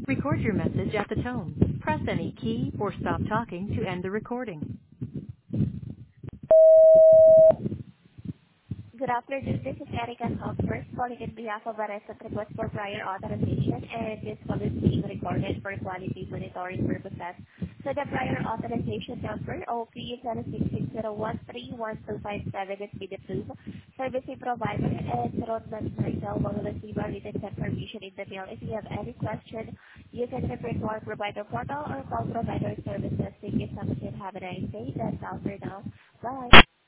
Record your message at the tone. Press any key or stop talking to end the recording. Good afternoon. This is Erica Software calling in behalf of Arrest request for prior authorization, and this call is being recorded for quality monitoring purposes. So the prior authorization number, OP is 660131257 is been approved. Service provider and Rodman Marcel will receive a written confirmation in the mail. If you have any question, you can refer to our provider portal or call provider services. Thank you so much and have a nice day. That's all for now. Bye.